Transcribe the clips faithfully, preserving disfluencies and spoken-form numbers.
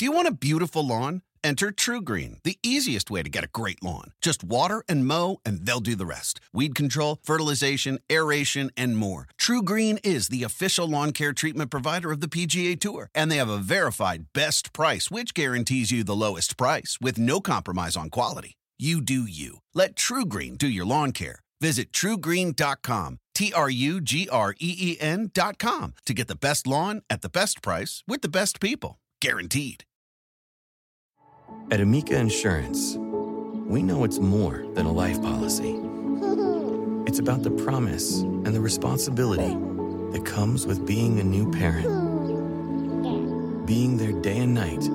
Do you want a beautiful lawn? Enter TruGreen, the easiest way to get a great lawn. Just water and mow, and they'll do the rest. Weed control, fertilization, aeration, and more. TruGreen is the official lawn care treatment provider of the P G A Tour, and they have a verified best price, which guarantees you the lowest price with no compromise on quality. You do you. Let TruGreen do your lawn care. Visit True Green dot com, T R U G R E E N dot com, to get the best lawn at the best price with the best people. Guaranteed. At Amica Insurance, we know it's more than a life policy. It's about the promise and the responsibility that comes with being a new parent. Being there day and night.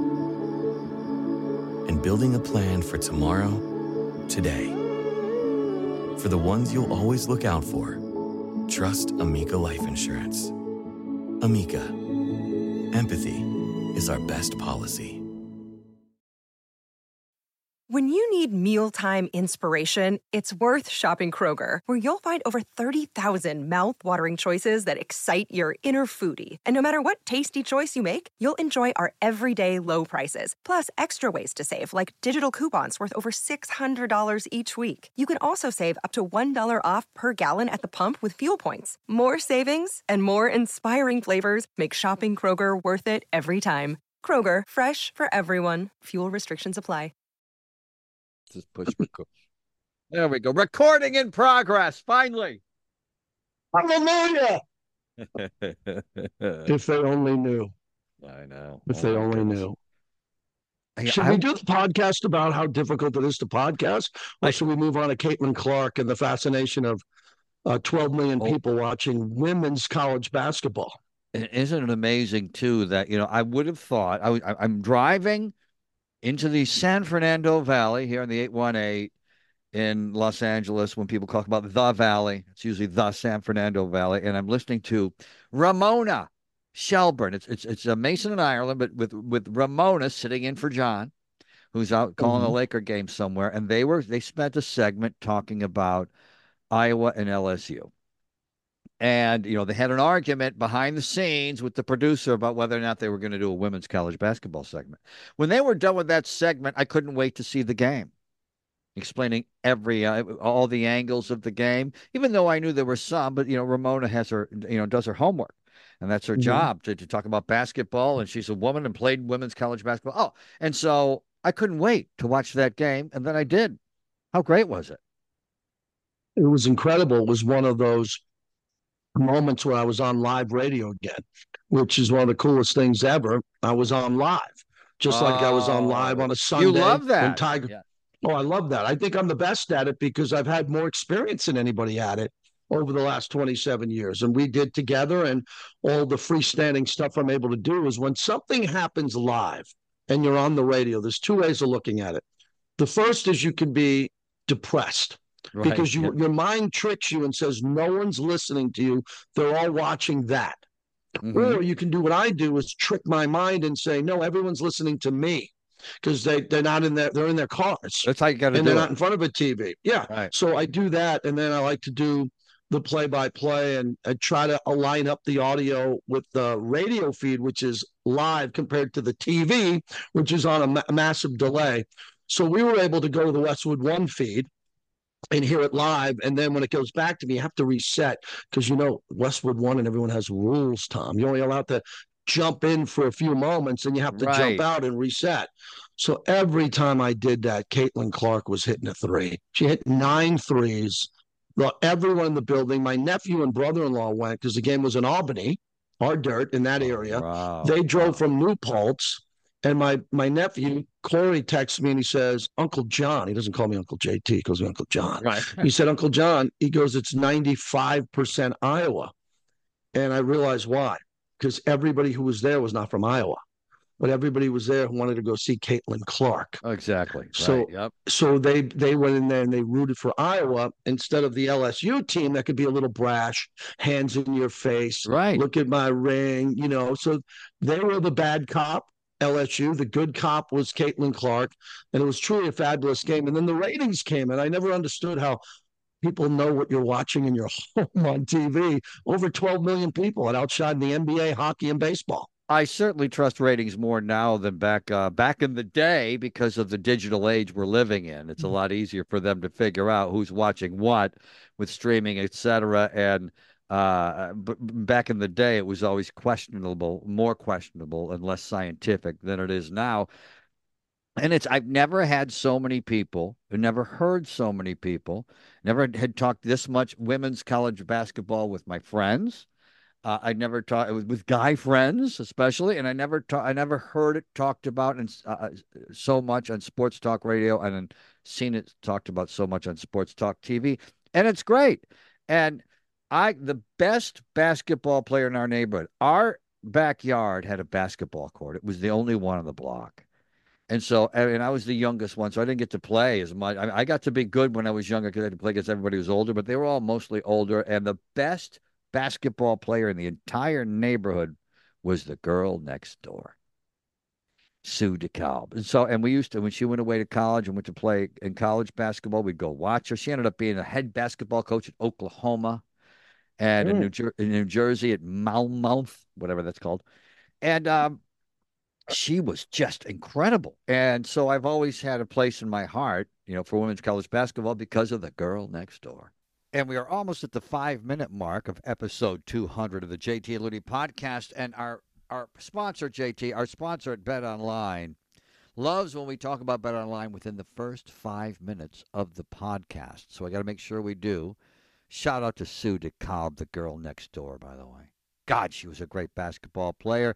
And building a plan for tomorrow, today. For the ones you'll always look out for, trust Amica Life Insurance. Amica. Empathy is our best policy. When you need mealtime inspiration, it's worth shopping Kroger, where you'll find over thirty thousand mouth-watering choices that excite your inner foodie. And no matter what tasty choice you make, you'll enjoy our everyday low prices, plus extra ways to save, like digital coupons worth over six hundred dollars each week. You can also save up to one dollar off per gallon at the pump with fuel points. More savings and more inspiring flavors make shopping Kroger worth it every time. Kroger, fresh for everyone. Fuel restrictions apply. Just push record. There we go. Recording in progress. Finally. Hallelujah. If they only knew. I know. If oh they only goodness. knew. I, should I, we do the podcast about how difficult it is to podcast? Or I, should we move on to Caitlin Clark and the fascination of uh, twelve million oh, people watching women's college basketball? Isn't it amazing, too, that, you know, I would have thought, I, I, I'm driving into the San Fernando Valley here in the eight one eight in Los Angeles. When people talk about the Valley, it's usually the San Fernando Valley. And I'm listening to Ramona Shelburne. It's it's it's a Mason in Ireland, but with with Ramona sitting in for John, who's out calling mm-hmm. a Laker game somewhere. And they were they spent a segment talking about Iowa and L S U. And, you know, they had an argument behind the scenes with the producer about whether or not they were going to do a women's college basketball segment. When they were done with that segment, I couldn't wait to see the game, explaining every uh, all the angles of the game, even though I knew there were some. But, you know, Ramona has her, you know, does her homework. And that's her mm-hmm. job, to, to talk about basketball. And she's a woman and played women's college basketball. Oh, and so I couldn't wait to watch that game. And then I did. How great was it? It was incredible. It was one of those moments where I was on live radio again, which is one of the coolest things ever. I was on live, just oh, like I was on live on a Sunday. You love that. Tiger... Yeah. Oh, I love that. I think I'm the best at it because I've had more experience than anybody at it over the last twenty-seven years. And we did together, and all the freestanding stuff I'm able to do is when something happens live and you're on the radio, there's two ways of looking at it. The first is you can be depressed. Right. Because you, yeah. your mind tricks you and says, no one's listening to you. They're all watching that. Mm-hmm. Or you can do what I do, is trick my mind and say, no, everyone's listening to me because they, they're not in their, they're in their cars. That's how you got to do it. And they're not in front of a T V. Yeah. Right. So I do that. And then I like to do the play by play and I try to align up the audio with the radio feed, which is live compared to the T V, which is on a ma- massive delay. So we were able to go to the Westwood One feed and hear it live, and then when it goes back to me, you have to reset because, you know, Westwood One and everyone has rules, Tom. You're only allowed to jump in for a few moments, and you have to right. jump out and reset. So every time I did that, Caitlin Clark was hitting a three. She hit nine threes. Well, everyone in the building, my nephew and brother-in-law went because the game was in Albany, our dirt in that area. Wow. They drove from New Paltz. And my my nephew, Corey, texts me and he says, Uncle John, he doesn't call me Uncle J T, he calls me Uncle John. Right. He said, Uncle John, he goes, it's ninety-five percent Iowa. And I realized why. Because everybody who was there was not from Iowa. But everybody was there who wanted to go see Caitlin Clark. Exactly. So, right. yep. so they they went in there and they rooted for Iowa instead of the L S U team that could be a little brash, hands in your face, right. look at my ring, you know. So they were the bad cop. L S U. The good cop was Caitlin Clark, and it was truly a fabulous game. And then the ratings came, and I never understood how people know what you're watching in your home on T V. Over twelve million people. It outshined the N B A, hockey, and baseball. I certainly trust ratings more now than back uh, back in the day because of the digital age we're living in. It's a lot easier for them to figure out who's watching what with streaming, et cetera. And uh, b back in the day, it was always questionable, more questionable and less scientific than it is now. And it's I've never had so many people, I've never heard so many people, never had talked this much women's college basketball with my friends. Uh, I never talked with, with guy friends, especially, and I never ta- I never heard it talked about and uh, so much on sports talk radio, and then seen it talked about so much on sports talk T V, and it's great. And I, the best basketball player in our neighborhood, our backyard had a basketball court. It was the only one on the block. And so, and I was the youngest one, so I didn't get to play as much. I, I got to be good when I was younger because I had to play against everybody who was older, but they were all mostly older. And the best basketball player in the entire neighborhood was the girl next door, Sue DeKalb. And so, and we used to, when she went away to college and went to play in college basketball, we'd go watch her. She ended up being a head basketball coach at Oklahoma and in Mm. New, Jer- in New Jersey at Monmouth, whatever that's called. And um, she was just incredible. And so I've always had a place in my heart, you know, for women's college basketball because of the girl next door. And we are almost at the five minute mark of episode two hundred of the J T and Looney podcast. And our, our sponsor, J T, our sponsor at Bet Online, loves when we talk about Bet Online within the first five minutes of the podcast. So I got to make sure we do. Shout out to Sue DeKalb, the girl next door, by the way. God, she was a great basketball player.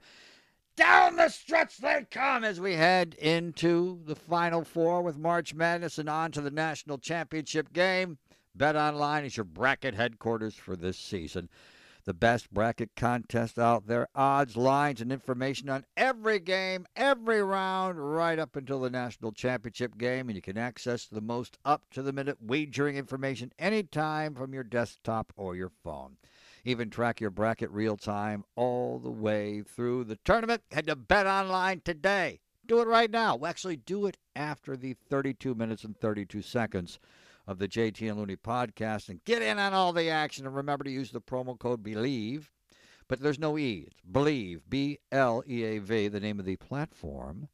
Down the stretch they come as we head into the Final Four with March Madness and on to the national championship game. Bet Online is your bracket headquarters for this season. The best bracket contest out there, odds, lines, and information on every game, every round, right up until the national championship game. And you can access the most up-to-the-minute wagering information anytime from your desktop or your phone. Even track your bracket real time all the way through the tournament. Head to Bet Online today. Do it right now. We'll actually do it after the thirty-two minutes and thirty-two seconds of the J T and Looney podcast and get in on all the action. And remember to use the promo code BELIEVE. But there's no E. It's BELIEVE, B L E A V, the name of the platform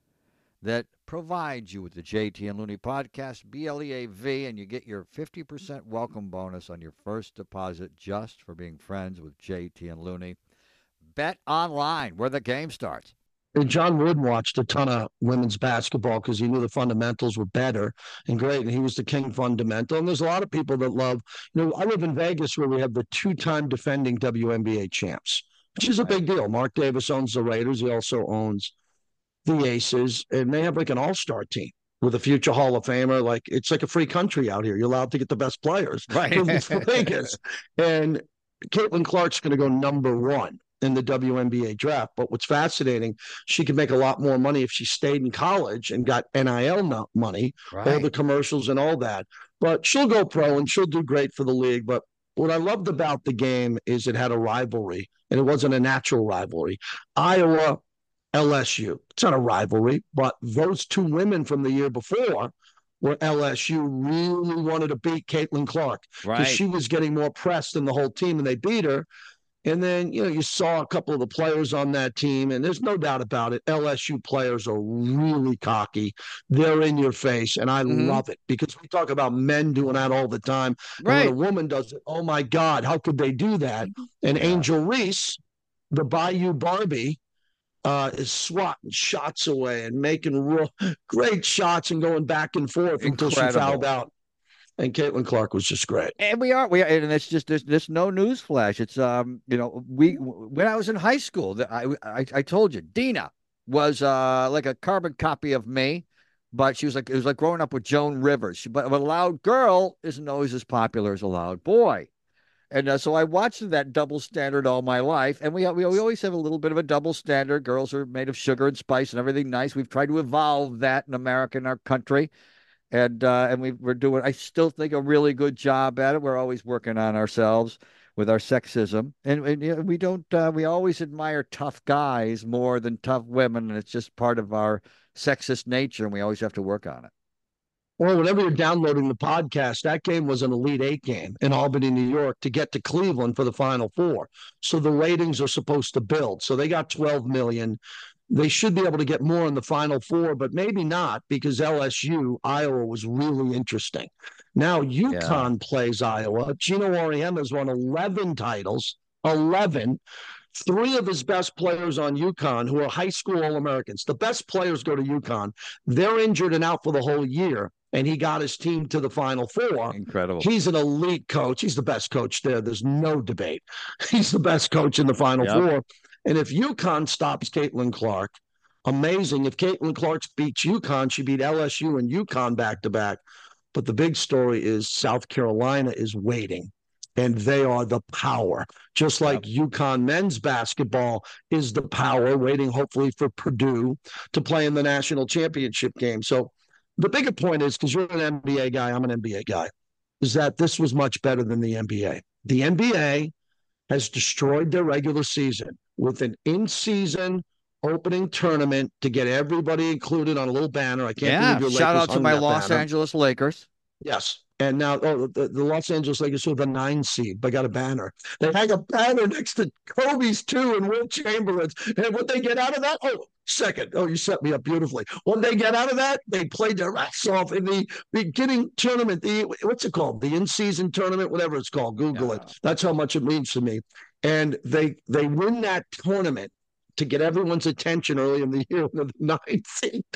that provides you with the J T and Looney podcast, B L E A V, and you get your fifty percent welcome bonus on your first deposit just for being friends with J T and Looney. Bet Online, where the game starts. And John Wooden watched a ton of women's basketball because he knew the fundamentals were better and great. And he was the king fundamental. And there's a lot of people that love, you know, I live in Vegas where we have the two-time defending W N B A champs, which is a big deal. Mark Davis owns the Raiders. He also owns the Aces, and they have like an all-star team with a future Hall of Famer. Like, it's like a free country out here. You're allowed to get the best players. Right. It's Vegas. And Caitlin Clark's going to go number one in the W N B A draft. But what's fascinating, she could make a lot more money if she stayed in college and got N I L money, Right. all the commercials and all that. But she'll go pro and she'll do great for the league. But what I loved about the game is it had a rivalry, and it wasn't a natural rivalry. Iowa, L S U. It's not a rivalry, but those two women from the year before where L S U really wanted to beat Caitlin Clark because Right. she was getting more press than the whole team, and they beat her. And then, you know, you saw a couple of the players on that team, and there's no doubt about it. L S U players are really cocky. They're in your face, and I Mhm. love it because we talk about men doing that all the time. And Right. when a woman does it, oh my God, how could they do that? And Yeah. Angel Reese, the Bayou Barbie, uh, is swatting shots away and making real great shots and going back and forth until she Incredible. fouled out. And Caitlin Clark was just great. And we are, we are, and it's just there's, there's no news flash. It's um, you know, we when I was in high school, that I, I I told you, Dina was uh like a carbon copy of me, but she was like it was like growing up with Joan Rivers. She, but a loud girl isn't always as popular as a loud boy, and uh, so I watched that double standard all my life. And we we we always have a little bit of a double standard. Girls are made of sugar and spice and everything nice. We've tried to evolve that in America, in our country. And uh, and we we're doing, I still think, a really good job at it. We're always working on ourselves with our sexism, and, and you know, we don't uh, we always admire tough guys more than tough women, and it's just part of our sexist nature, and we always have to work on it. Or whenever you're downloading the podcast, that game was an Elite Eight game in Albany, New York, to get to Cleveland for the Final Four. So the ratings are supposed to build. So they got twelve million. They should be able to get more in the Final Four, but maybe not, because L S U, Iowa was really interesting. Now UConn yeah. plays Iowa. Gino Auriemma has won eleven titles, eleven. Three of his best players on UConn, who are high school All-Americans. The best players go to UConn. They're injured and out for the whole year, and he got his team to the Final Four. Incredible. He's an elite coach. He's the best coach there. There's no debate. He's the best coach in the Final yep. Four. And if UConn stops Caitlin Clark, amazing. If Caitlin Clark beats UConn, she beat L S U and UConn back-to-back. But the big story is South Carolina is waiting. And they are the power, just like yep. UConn men's basketball is the power, waiting hopefully for Purdue to play in the national championship game. So the bigger point is, because you're an N B A guy, I'm an N B A guy, is that this was much better than the N B A. The N B A has destroyed their regular season with an in-season opening tournament to get everybody included on a little banner. I can't yeah, believe your shout Lakers out to my hung that Los banner. Angeles Lakers. Yes. And now oh, the, the Los Angeles Lakers are the nine seed. They got a banner. They hang a banner next to Kobe's two and Will Chamberlain's. And when they get out of that, oh, second. Oh, you set me up beautifully. When they get out of that, they play their ass off in the beginning tournament. The what's it called? The in-season tournament, whatever it's called. Google yeah. it. That's how much it means to me. And they they win that tournament to get everyone's attention early in the year with the ninth seed.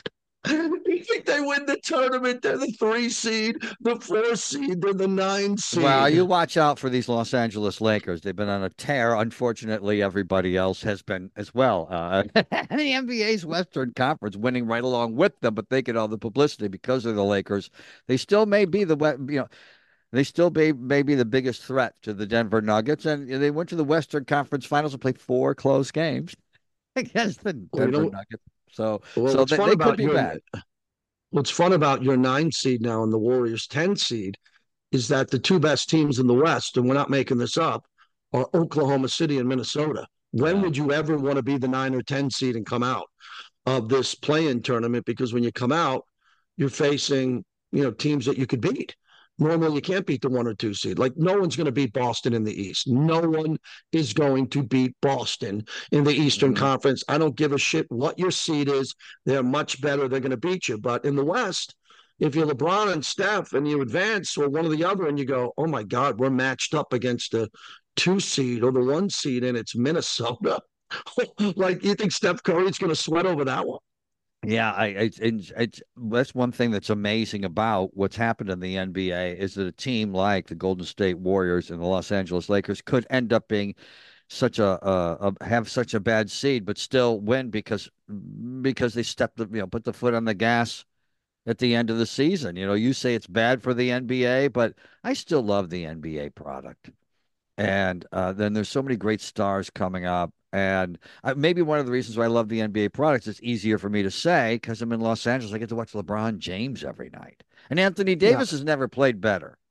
You think they win the tournament? They're the three seed, the four seed, they're the nine seed. Well, you watch out for these Los Angeles Lakers. They've been on a tear. Unfortunately, everybody else has been as well. Uh, the N B A's Western Conference winning right along with them, but they get all the publicity because of the Lakers. They still may be the, you know, they still may, may be the biggest threat to the Denver Nuggets, and they went to the Western Conference Finals and played four close games against the Denver well, you know, Nuggets. So, well, so they, they could be your, bad. What's fun about your nine seed now and the Warriors ten seed is that the two best teams in the West, and we're not making this up, are Oklahoma City and Minnesota. When yeah. would you ever want to be the nine or ten seed and come out of this play-in tournament? Because when you come out, you're facing, you know, teams that you could beat. Normally, you can't beat the one or two seed. Like, no one's going to beat Boston in the East. No one is going to beat Boston in the Eastern mm-hmm. Conference. I don't give a shit what your seed is. They're much better. They're going to beat you. But in the West, if you're LeBron and Steph and you advance or one or the other and you go, oh, my God, we're matched up against the two seed or the one seed and it's Minnesota. Like, you think Steph Curry's going to sweat over that one? Yeah, I, it's, it's, it's that's one thing that's amazing about what's happened in the N B A is that a team like the Golden State Warriors and the Los Angeles Lakers could end up being such a, a, a have such a bad seed, but still win because because they stepped the, you know, put the foot on the gas at the end of the season. You know, you say it's bad for the N B A, but I still love the N B A product. And uh, then there's so many great stars coming up. And uh, maybe one of the reasons why I love the N B A products, it's easier for me to say because I'm in Los Angeles. I get to watch LeBron James every night. And Anthony Davis yeah. has never played better.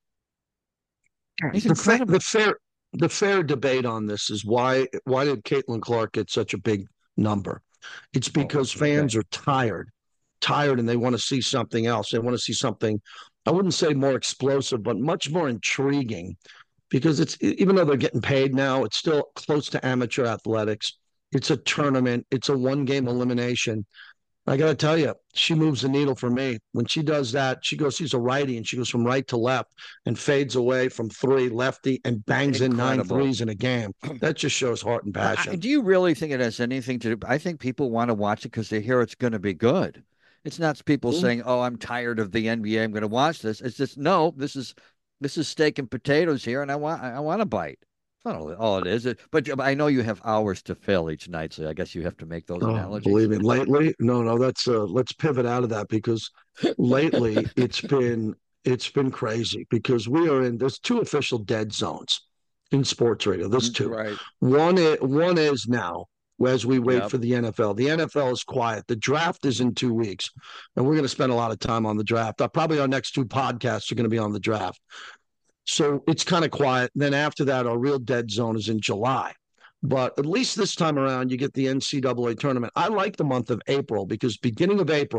He's the, fa- the fair the fair debate on this is why why did Caitlin Clark get such a big number? It's because oh, okay. fans are tired, tired, and they want to see something else. They want to see something, I wouldn't say more explosive, but much more intriguing. Because it's, even though they're getting paid now, it's still close to amateur athletics. It's a tournament. It's a one-game elimination. I got to tell you, she moves the needle for me. When she does that, she goes, she's a righty, and she goes from right to left and fades away from three, lefty, and bangs Incredible. in nine threes in a game. That just shows heart and passion. I, do you really think it has anything to do? I think people want to watch it because they hear it's going to be good. It's not people Ooh. saying, oh, I'm tired of the N B A. I'm going to watch this. It's just, no, this is – This is steak and potatoes here, and I want I want a bite. That's not all, all it is. It, but I know you have hours to fill each night, so I guess you have to make those oh, analogies. Believe me, lately, no, no, that's uh, let's pivot out of that because lately it's been it's been crazy because we are in there's two official dead zones in sports radio. There's two. Right. One is one is now as we wait yep. for the N F L. The N F L is quiet. The draft is in two weeks, and we're going to spend a lot of time on the draft. Uh, probably our next two podcasts are going to be on the draft. So it's kind of quiet. And then after that, our real dead zone is in July. But at least this time around, you get the N C double A tournament. I like the month of April because beginning of April,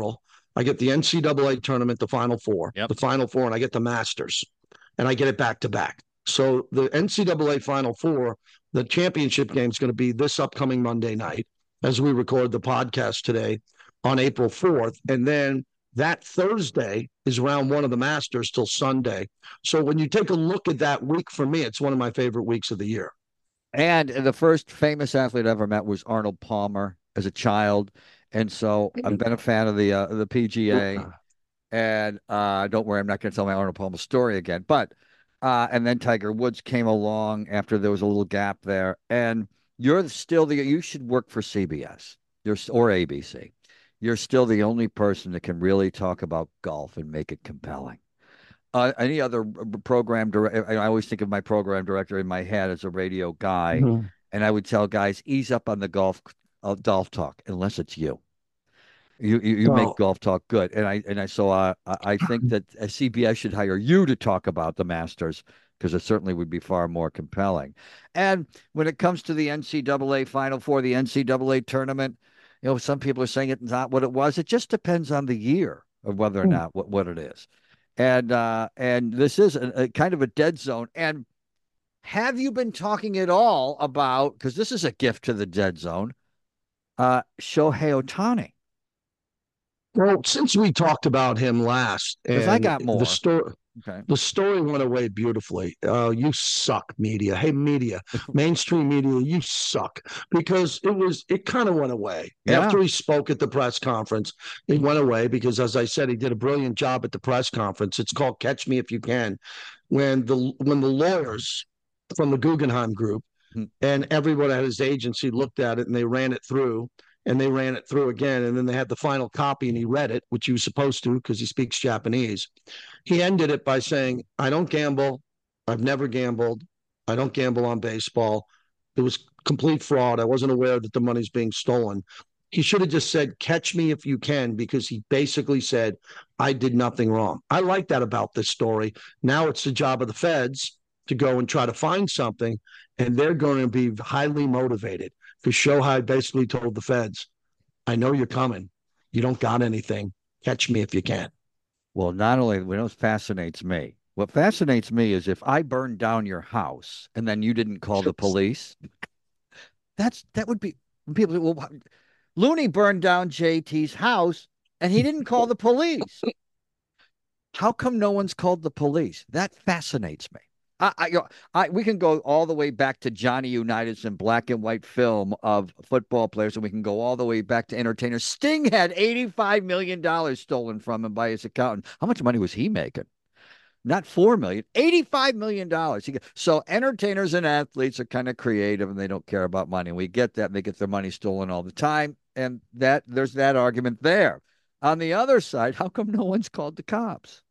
I get the N C double A tournament, the Final Four, Yep. the Final Four, and I get the Masters, and I get it back to back. So the N C double A Final Four, the championship game is going to be this upcoming Monday night as we record the podcast today on April fourth. And then that Thursday is round one of the Masters till Sunday. So when you take a look at that week, for me, it's one of my favorite weeks of the year. And the first famous athlete I ever met was Arnold Palmer as a child. And so I've been a fan of the uh, the P G A. And uh, don't worry, I'm not going to tell my Arnold Palmer story again. But uh, and then Tiger Woods came along after there was a little gap there. And you're still the you should work for C B S you're, or A B C. You're still the only person that can really talk about golf and make it compelling. Uh, any other program director, I always think of my program director in my head as a radio guy, mm-hmm. and I would tell guys, ease up on the golf uh, golf talk, unless it's you. You you, you well, make golf talk good, and I and I so uh, I think that C B S should hire you to talk about the Masters, because it certainly would be far more compelling. And when it comes to the N C double A Final Four, the N C double A tournament, you know, some people are saying it's not what it was. It just depends on the year of whether or not what, what it is. And uh, and this is a, a kind of a dead zone. And have you been talking at all about, because this is a gift to the dead zone, uh, Shohei Ohtani? Well, since we talked about him last, and I got more. The story, okay. the story went away beautifully. Uh, you suck, media. Hey, media, mainstream media, you suck, because it was it kind of went away yeah. after he spoke at the press conference. It went away because, as I said, he did a brilliant job at the press conference. It's called "Catch Me If You Can." When the when the lawyers from the Guggenheim Group hmm. and everyone at his agency looked at it and they ran it through. And they ran it through again, and then they had the final copy, and he read it, which he was supposed to because he speaks Japanese. He ended it by saying, I don't gamble. I've never gambled. I don't gamble on baseball. It was complete fraud. I wasn't aware that the money's being stolen. He should have just said, catch me if you can, because he basically said, I did nothing wrong. I like that about this story. Now it's the job of the feds to go and try to find something, and they're going to be highly motivated. Because Shohei basically told the feds, I know you're coming. You don't got anything. Catch me if you can. Well, not only what fascinates me, what fascinates me is if I burned down your house and then you didn't call the police, that's that would be people say, well, Looney burned down J T's house and he didn't call the police. How come no one's called the police? That fascinates me. I, I, you know, I, we can go all the way back to Johnny Unitas and black and white film of football players, and we can go all the way back to entertainers. Sting had eighty-five million dollars stolen from him by his accountant. How much money was he making? Not four million dollars, eighty-five million dollars. So entertainers and athletes are kind of creative, and they don't care about money. And we get that. And they get their money stolen all the time, and that there's that argument there. On the other side, how come no one's called the cops?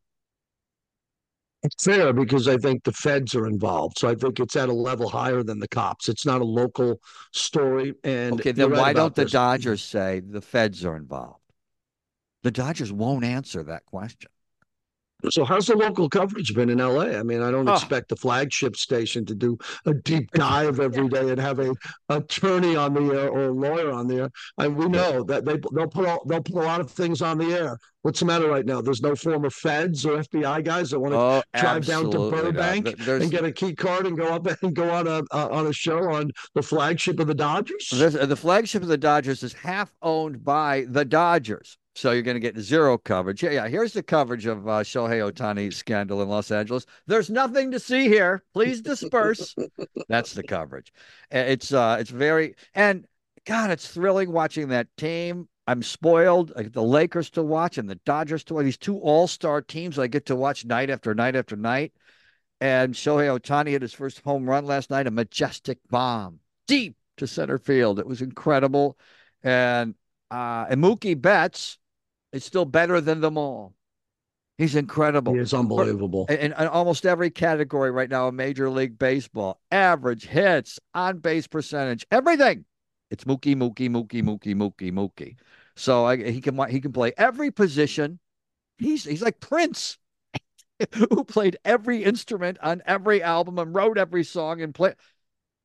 It's fair because I think the feds are involved. So I think it's at a level higher than the cops. It's not a local story. And okay, then right why don't the this. Dodgers say the feds are involved? The Dodgers won't answer that question. So how's the local coverage been in L A? I mean, I don't Oh. expect the flagship station to do a deep dive every day and have a attorney on the air or a lawyer on the air. And we know that they they'll put all, they'll put a lot of things on the air. What's the matter right now? There's no former feds or F B I guys that want to oh, drive down to Burbank no. and get a key card and go up and go on a uh, on a show on the flagship of the Dodgers. The flagship of the Dodgers is half owned by the Dodgers. So you're going to get zero coverage. Yeah, yeah. Here's the coverage of uh, Shohei Ohtani scandal in Los Angeles. There's nothing to see here. Please disperse. That's the coverage. It's uh, it's very and God, it's thrilling watching that team. I'm spoiled. I get the Lakers to watch and the Dodgers to watch. These two all-star teams I get to watch night after night after night. And Shohei Ohtani hit his first home run last night, a majestic bomb deep to center field. It was incredible. And uh, and Mookie Betts is still better than them all. He's incredible. He is unbelievable. In, in, in almost every category right now in Major League Baseball, average, hits, on-base percentage, everything. It's Mookie, Mookie, Mookie, Mookie, Mookie, Mookie. So I, he can he can play every position. He's he's like Prince, who played every instrument on every album and wrote every song and play.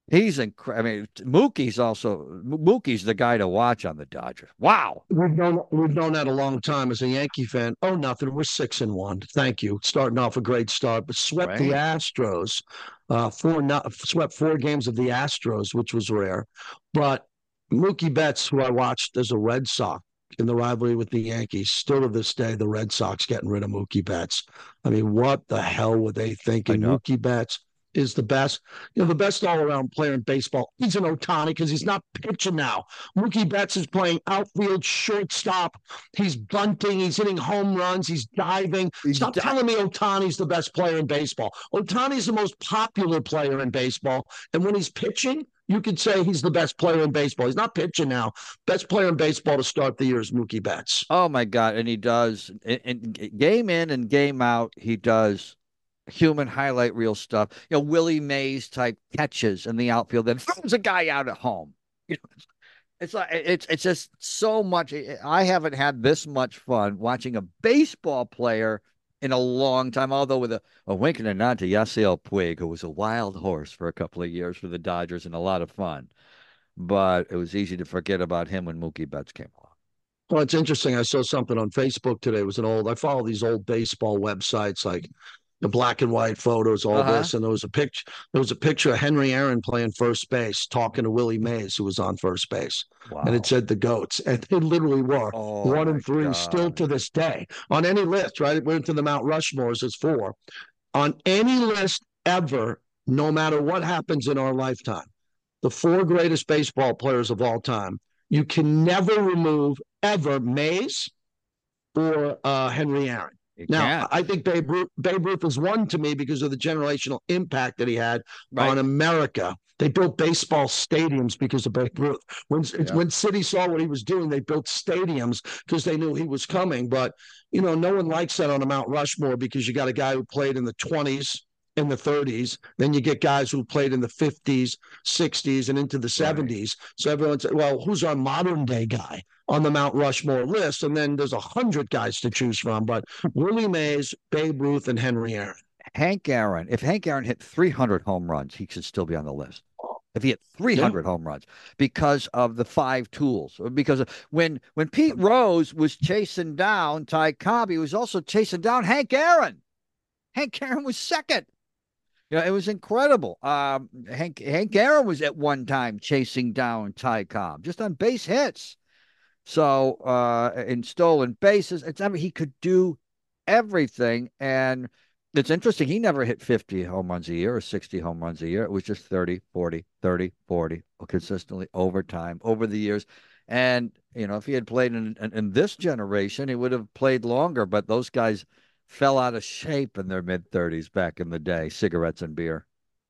He's incredible. I mean, Mookie's also Mookie's the guy to watch on the Dodgers. Wow. We've known we've known that a long time as a Yankee fan. Oh, nothing. We're six and one. Thank you. Starting off a great start, but swept the Right. Astros. Uh, four not swept four games of the Astros, which was rare. But Mookie Betts, who I watched as a Red Sox in the rivalry with the Yankees, still to this day, the Red Sox getting rid of Mookie Betts. I mean, what the hell were they thinking? know. Mookie Betts is the best, you know, the best all-around player in baseball. He's an Ohtani because he's not pitching now. Mookie Betts is playing outfield, shortstop. He's bunting. He's hitting home runs. He's diving. He's Stop di- telling me Ohtani's the best player in baseball. Ohtani's the most popular player in baseball, and when he's pitching, you could say he's the best player in baseball. He's not pitching now. Best player in baseball to start the year is Mookie Betts. Oh my God. And he does in, in game in and game out, he does human highlight reel stuff. You know, Willie Mays type catches in the outfield, then throws a guy out at home. You know, it's like it's it's just so much. I haven't had this much fun watching a baseball player in a long time, although with a, a wink and a nod to Yasiel Puig, who was a wild horse for a couple of years for the Dodgers and a lot of fun. But it was easy to forget about him when Mookie Betts came along. Well, it's interesting. I saw something on Facebook today. It was an old, I follow these old baseball websites like the black and white photos, all Uh-huh. this. And there was a picture, there was a picture of Henry Aaron playing first base, talking to Willie Mays, who was on first base. Wow. And it said the GOATs. And they literally were Oh, one my and three God. still to this day. On any list, right? It went to the Mount Rushmores as four. On any list ever, no matter what happens in our lifetime, the four greatest baseball players of all time, you can never remove ever Mays or uh, Henry Aaron. You Now, can't. I think Babe Ruth, Babe Ruth is one to me because of the generational impact that he had Right. on America. They built baseball stadiums because of Babe Ruth. When Yeah. when City saw what he was doing, they built stadiums because they knew he was coming. But you know, no one likes that on a Mount Rushmore because you got a guy who played in the twenties, in the thirties. Then you get guys who played in the fifties, sixties, and into the seventies. So everyone said, "Well, who's our modern day guy on the Mount Rushmore list?" And then there's a hundred guys to choose from. But Willie Mays, Babe Ruth, and Henry Aaron. Hank Aaron, if Hank Aaron hit three hundred home runs, he should still be on the list. If he hit three hundred yeah. home runs because of the five tools, because of, when when Pete Rose was chasing down Ty Cobb, he was also chasing down Hank Aaron. Hank Aaron was second. You know, it was incredible. Um, Hank Hank Aaron was at one time chasing down Ty Cobb just on base hits. So uh, in stolen bases, it's I mean, he could do everything. And it's interesting. He never hit fifty home runs a year or sixty home runs a year. It was just thirty, forty, thirty, forty consistently over time, over the years. And, you know, if he had played in, in, in this generation, he would have played longer. But those guys fell out of shape in their mid thirties back in the day, cigarettes and beer.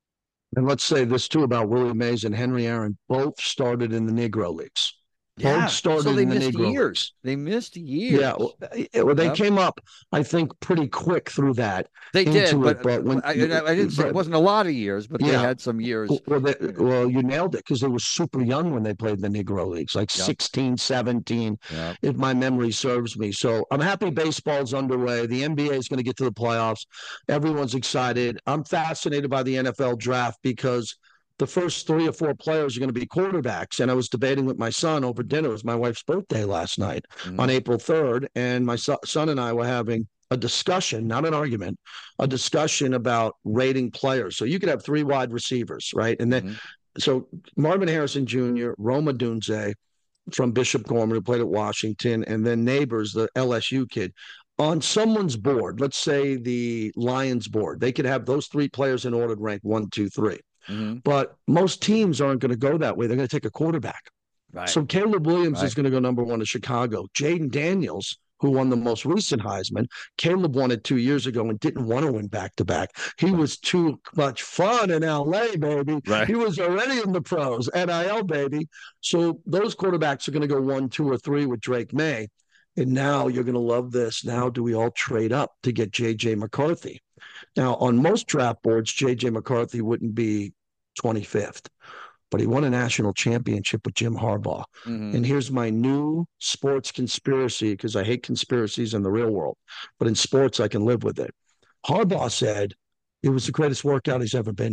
And let's say this, too, about Willie Mays and Henry Aaron. Both started in the Negro Leagues. Yeah, Both started so they in the missed Negro years. Leagues. They missed years. Yeah, well, they Yep. came up, I think, pretty quick through that. They did, into but, it, but when I, I didn't say but- it wasn't a lot of years, but they Yeah. had some years. Well, they, well, you nailed it because they were super young when they played the Negro Leagues, like Yep. sixteen, seventeen, Yeah. if my memory serves me. So I'm happy baseball's underway. The N B A is going to get to the playoffs. Everyone's excited. I'm fascinated by the N F L draft because the first three or four players are going to be quarterbacks. And I was debating with my son over dinner. It was my wife's birthday last night Mhm. on April third. And my so- son and I were having a discussion, not an argument, a discussion about rating players. So you could have three wide receivers, right? And then, Mhm. so Marvin Harrison Junior, Roma Dunze from Bishop Gorman, who played at Washington, and then Neighbors, the L S U kid. On someone's board, let's say the Lions board, they could have those three players in order to rank one, two, three. Mhm. But most teams aren't going to go that way. They're going to take a quarterback. Right. So Caleb Williams Right. is going to go number one to Chicago. Jaden Daniels, who won the most recent Heisman, Caleb won it two years ago and didn't want to win back to back. He was too much fun in L A, baby. Right. He was already in the pros, N I L, baby. So those quarterbacks are going to go one, two, or three with Drake May. And now you're going to love this. Now, do we all trade up to get J J McCarthy? Now, on most draft boards, J J McCarthy wouldn't be twenty-fifth, but he won a national championship with Jim Harbaugh. Mhm. And here's my new sports conspiracy, because I hate conspiracies in the real world, but in sports, I can live with it. Harbaugh said it was the greatest workout he's ever been to.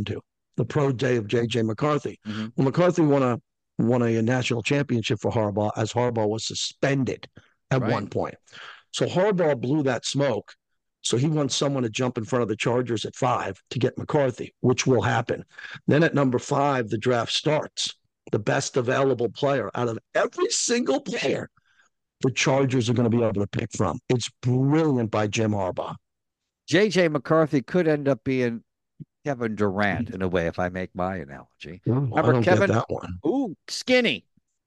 the pro day of J J McCarthy. Mm-hmm. Well, McCarthy won a won a national championship for Harbaugh as Harbaugh was suspended at Right. one point. So Harbaugh blew that smoke. So he wants someone to jump in front of the Chargers at five to get McCarthy, which will happen. Then at number five, the draft starts. The best available player out of every single player the Chargers are going to be able to pick from. It's brilliant by Jim Harbaugh. J J McCarthy could end up being Kevin Durant in a way, if I make my analogy. Ooh, Remember I don't Kevin? get that one. Ooh, skinny.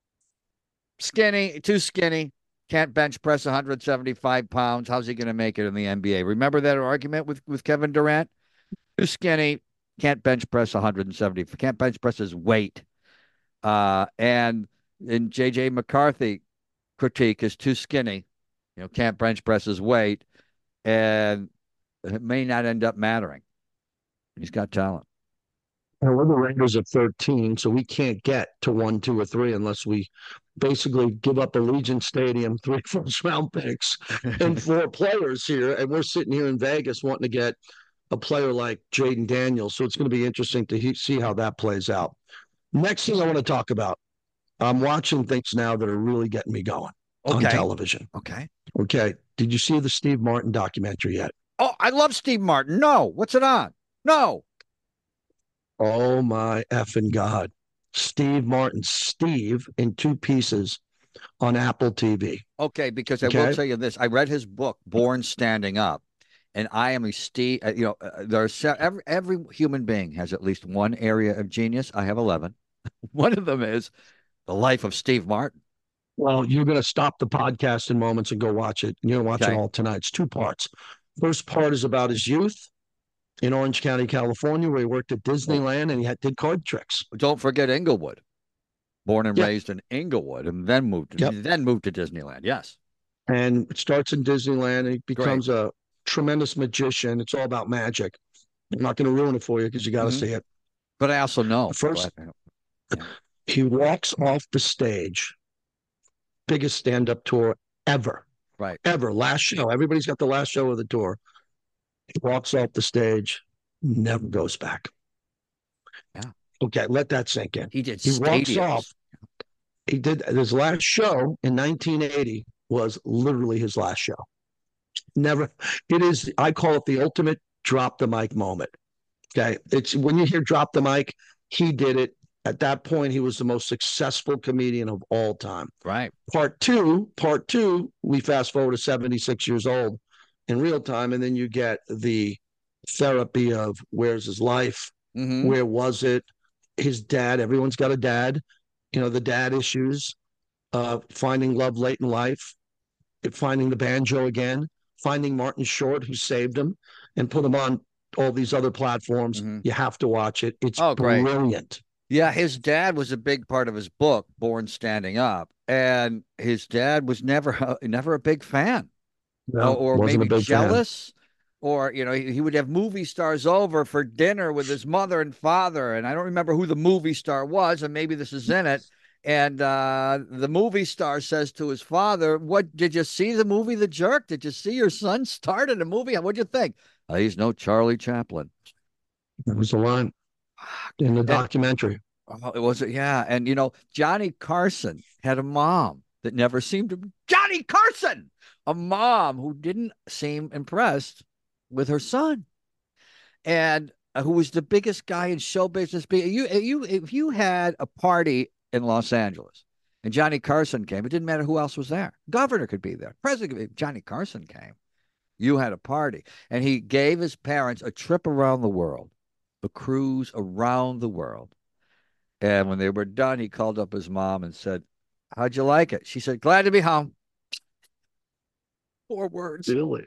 Skinny, too skinny. Can't bench press one hundred seventy-five pounds. How's he going to make it in the N B A? Remember that argument with, with Kevin Durant? Too skinny, can't bench press one hundred seventy. Can't bench press his weight. Uh, and in J J McCarthy critique is too skinny, you know, can't bench press his weight, and it may not end up mattering. He's got talent. And we're the Raiders at thirteen, so we can't get to one, two, or three unless we basically give up Allegiant Stadium, three first round picks, and four players here. And we're sitting here in Vegas wanting to get a player like Jaden Daniels. So it's going to be interesting to he- see how that plays out. Next thing I want to talk about, I'm watching things now that are really getting me going Okay. on television. Okay. Okay. Did you see the Steve Martin documentary yet? Oh, I love Steve Martin. No. What's it on? No. Oh my effing God. Steve Martin, Steve in two pieces on Apple T V. Okay, because I Okay. will tell you this. I read his book, Born Standing Up, and I am a Steve, uh, you know, uh, there's every, every human being has at least one area of genius. I have eleven. One of them is the life of Steve Martin. Well, you're going to stop the podcast in moments and go watch it. You're going to watch Okay. it all tonight. It's two parts. First part is about his youth in Orange County, California, where he worked at Disneyland and he had, did card tricks. Don't forget Inglewood. Born and Yep. raised in Inglewood, and then moved to, Yep. then moved to Disneyland. Yes. And it starts in Disneyland and he becomes a tremendous magician. It's all about magic. I'm not going to ruin it for you because you got to Mhm. see it. But I also know. First- Go ahead. He walks off the stage, biggest stand-up tour ever. Right. Ever. Last show. Everybody's got the last show of the tour. He walks off the stage, never goes back. Yeah. Okay, let that sink in. He did He walks stadiums. off. He did his last show in nineteen eighty was literally his last show. Never. It is, I call it the ultimate drop the mic moment. Okay. It's when you hear drop the mic, he did it. At that point, he was the most successful comedian of all time. Right. Part two, part two, we fast forward to seventy-six years old in real time, and then you get the therapy of where's his life, Mhm. where was it, his dad. Everyone's got a dad, you know, the dad issues, uh, finding love late in life, finding the banjo again, finding Martin Short, who saved him and put him on all these other platforms. Mhm. You have to watch it. It's Oh, great. brilliant. Yeah, his dad was a big part of his book, Born Standing Up, and his dad was never never a big fan, No, or, or wasn't a maybe big fan. jealous, or you know, he, he would have movie stars over for dinner with his mother and father, and I don't remember who the movie star was, and maybe this is in it. And uh, the movie star says to his father, "What did you see the movie The Jerk? Did you see your son start in a movie? What'd you think?" "Uh, he's no Charlie Chaplin." That was the line in the And- documentary. Oh, it was, yeah. And, you know, Johnny Carson had a mom that never seemed to, Johnny Carson, a mom who didn't seem impressed with her son, and uh, who was the biggest guy in show business. Be- You, you, if you had a party in Los Angeles and Johnny Carson came, it didn't matter who else was there. Governor could be there. President could be. Johnny Carson came. You had a party. And he gave his parents a trip around the world, a cruise around the world. And when they were done, he called up his mom and said, "How'd you like it?" She said, "Glad to be home." Four words. Really?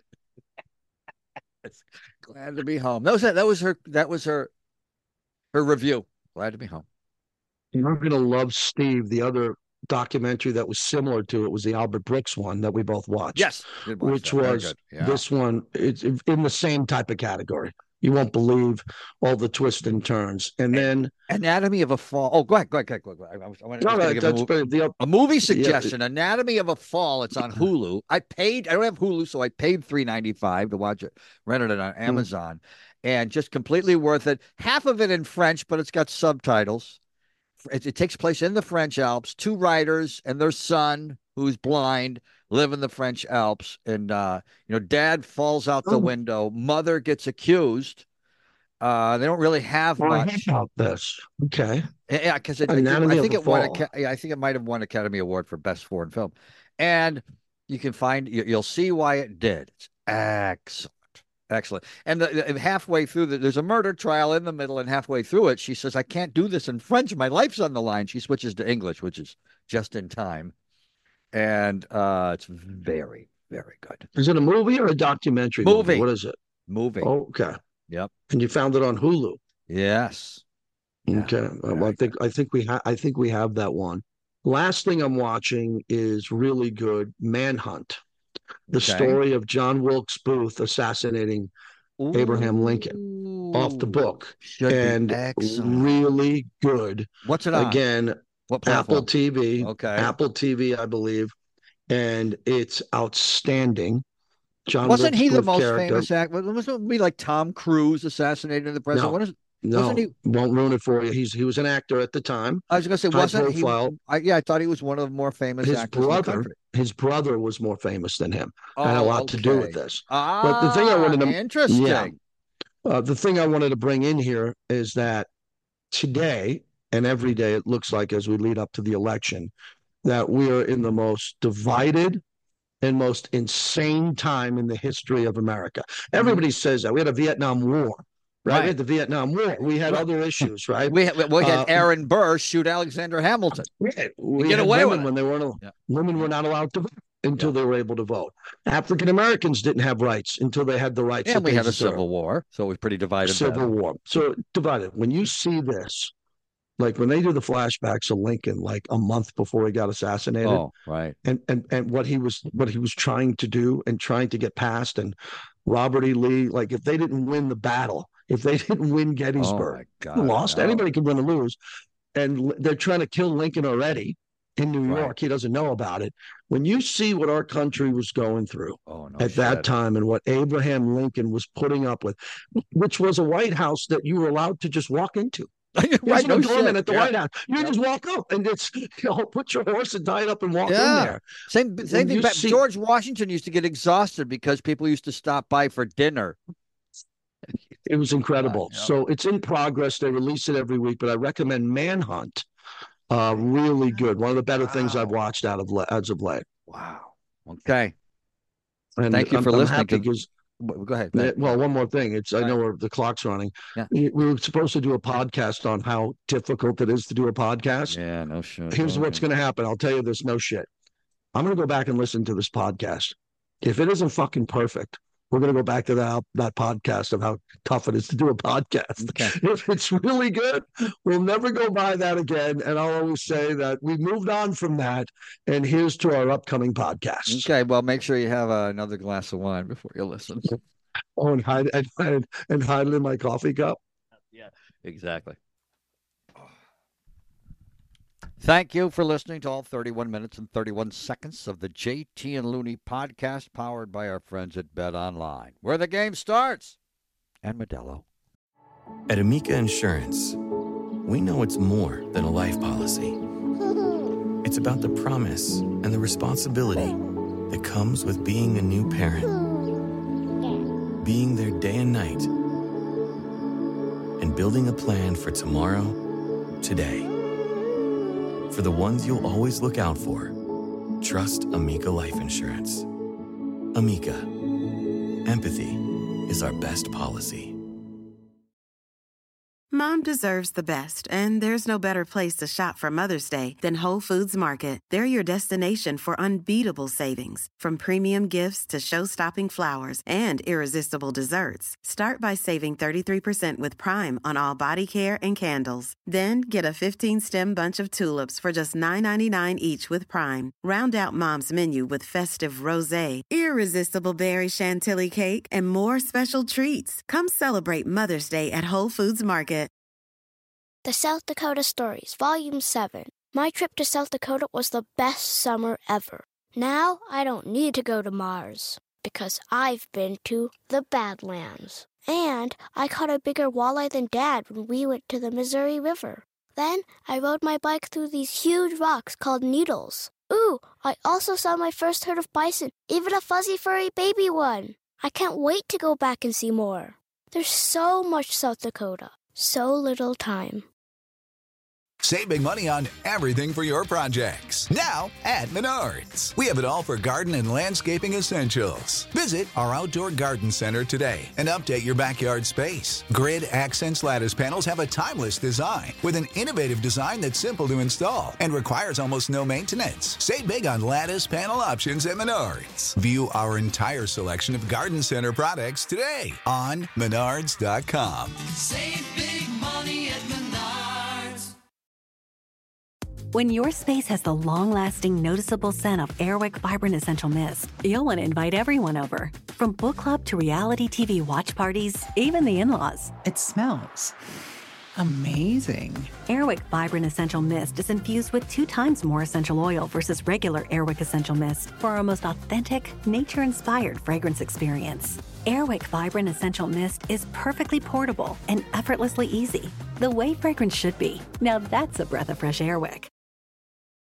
Glad to be home. That was it. That was her. That was her. Her review. Glad to be home. You're going to love Steve. The other documentary that was similar to it was the Albert Brooks one that we both watched. Yes, did watch Which that. Very was good. Yeah. this one. It's in the same type of category. You won't believe all the twists and turns. And then Anatomy of a Fall. Oh, go ahead. Go ahead. Go ahead. Go ahead. I was, I was no, gonna no, give a that's mo- but the a movie suggestion. Anatomy of a Fall. It's on Hulu. I paid. I don't have Hulu, so I paid three ninety five to watch it. Rented it on Amazon. and just completely worth it. Half of it in French, but it's got subtitles. It, it takes place in the French Alps. Two writers and their son, who's blind, live in the French Alps. And, uh, you know, dad falls out the Oh. window. Mother gets accused. Uh, they don't really have Oh, I much. heard about this. Okay. Yeah, because it, it, Anatomy I of think a it won. Fall. A, I think it might have won Academy Award for Best Foreign Film, and you can find you, you'll see why it did. It's excellent, excellent. And the, the, halfway through, the, there's a murder trial in the middle, and halfway through it, she says, "I can't do this in French. My life's on the line." She switches to English, which is just in time, and uh, it's very, very good. Is it a movie or a documentary? Movie. What is it? Movie. Oh, okay. Yep. And you found it on Hulu. Yes. Yeah, Okay. Well, I think I think we have I think we have that one. Last thing I'm watching is really good. Manhunt, the Okay. story of John Wilkes Booth assassinating Abraham Lincoln, off the book, Should and be excellent. really good. What's it on? Again, What platform? Apple T V. Okay. Apple T V, I believe, and it's outstanding. John Wasn't Wilkes he the Booth most character. famous actor? Wasn't it be like Tom Cruise assassinated the president? No. What is, No, wasn't he? won't ruin it for you. He's he was an actor at the time. I was going to say, High wasn't he? profile. I, yeah, I thought he was one of the more famous His actors in the brother, country. his brother was more famous than him. Had a Oh, lot to do with okay. this. Ah, But the thing I wanted to- interesting. Yeah. Uh, the thing I wanted to bring in here is that today and every day it looks like as we lead up to the election that we are in the most divided and most insane time in the history of America. Everybody says that. We had a Vietnam War, right? Right. We had the Vietnam War. We had Right. other issues, right? We had, we had Uh, Aaron Burr shoot Alexander Hamilton. We, we get had away women with it. when they weren't Yeah. women were not allowed to vote until Yeah. they were able to vote. African Americans didn't have rights until they had the rights. And that we they had a deserved. civil war, so it was pretty divided. Civil then. War. So divided. When you see this, like when they do the flashbacks of Lincoln, like a month before he got assassinated, Oh, right. and and and what he was what he was trying to do and trying to get past, and Robert E. Lee, like if they didn't win the battle, if they didn't win Oh, Gettysburg, my they God. lost. no. Anybody could win or lose, and l- they're trying to kill Lincoln already in New Right. York. He doesn't know about it. When you see what our country was going through Oh, no at that shit. time and what Abraham Lincoln was putting up with, which was a White House that you were allowed to just walk into. right, There's no no doorman shit. at the Yeah. White House. You Yeah. just walk up and it's, you know, put your horse and tie it up and walk Yeah. in there. Same, same thing. you Back, see- George Washington used to get exhausted because people used to stop by for dinner. It was incredible. yeah. So it's in progress. They release it every week, but I recommend Manhunt. Uh, really good. One of the better things I've Wow. watched out of le- as of late. Wow. Okay. And Thank you I'm, for I'm listening happy to- because W- Go ahead. Yeah, well, one more thing. It's I Right. know where the clock's running. Yeah. We we were supposed to do a podcast on how difficult it is to do a podcast. Yeah, no shit. Here's what's going to happen. I'll tell you this, no shit. I'm going to go back and listen to this podcast. If it isn't fucking perfect, we're going to go back to that that podcast of how tough it is to do a podcast. Okay. If it's really good, we'll never go by that again. And I'll always say that we moved on from that. And here's to our upcoming podcasts. Okay, well, make sure you have uh, another glass of wine before you listen. Oh, and hide and, and, and hide it in my coffee cup. Yeah, exactly. Thank you for listening to all thirty-one minutes and thirty-one seconds of the J T and Looney podcast, powered by our friends at Bet Online, where the game starts. And Modelo. At Amica Insurance, we know it's more than a life policy. It's about the promise and the responsibility that comes with being a new parent. Being there day and night. And building a plan for tomorrow, today. For the ones you'll always look out for, trust Amica Life Insurance. Amica. Empathy is our best policy. Mom deserves the best, and there's no better place to shop for Mother's Day than Whole Foods Market. They're your destination for unbeatable savings, from premium gifts to show-stopping flowers and irresistible desserts. Start by saving thirty-three percent with Prime on all body care and candles. Then get a fifteen-stem bunch of tulips for just nine ninety-nine each with Prime. Round out Mom's menu with festive rosé, irresistible berry chantilly cake, and more special treats. Come celebrate Mother's Day at Whole Foods Market. The South Dakota Stories, Volume seven. My trip to South Dakota was the best summer ever. Now I don't need to go to Mars, because I've been to the Badlands. And I caught a bigger walleye than Dad when we went to the Missouri River. Then I rode my bike through these huge rocks called needles. Ooh, I also saw my first herd of bison, even a fuzzy furry baby one. I can't wait to go back and see more. There's so much South Dakota, so little time. Save big money on everything for your projects. Now at Menards. We have it all for garden and landscaping essentials. Visit our outdoor garden center today and update your backyard space. Grid Accents lattice panels have a timeless design with an innovative design that's simple to install and requires almost no maintenance. Save big on lattice panel options at Menards. View our entire selection of garden center products today on menards dot com. Save big money at Menards. When your space has the long-lasting, noticeable scent of Airwick Vibrant Essential Mist, you'll want to invite everyone over. From book club to reality T V watch parties, even the in-laws. It smells amazing. Airwick Vibrant Essential Mist is infused with two times more essential oil versus regular Airwick Essential Mist for our most authentic, nature-inspired fragrance experience. Airwick Vibrant Essential Mist is perfectly portable and effortlessly easy, the way fragrance should be. Now that's a breath of fresh Airwick.